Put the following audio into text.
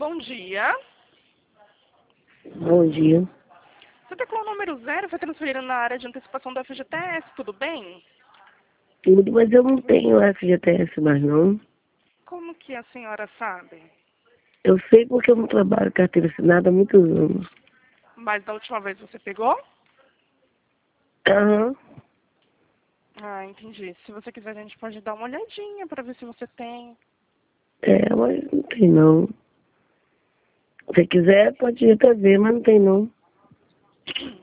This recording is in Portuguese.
Bom dia. Bom dia. Você teclou o número 0, foi transferido na área de antecipação do FGTS, tudo bem? Tudo, mas eu não tenho FGTS mais não. Como que a senhora sabe? Eu sei porque eu não trabalho carteira assinada há muitos anos. Mas da última vez você pegou? Aham. Ah, entendi. Se você quiser, a gente pode dar uma olhadinha para ver se você tem. É, mas não tem não. Se quiser, pode ir até ver, mas não tem não.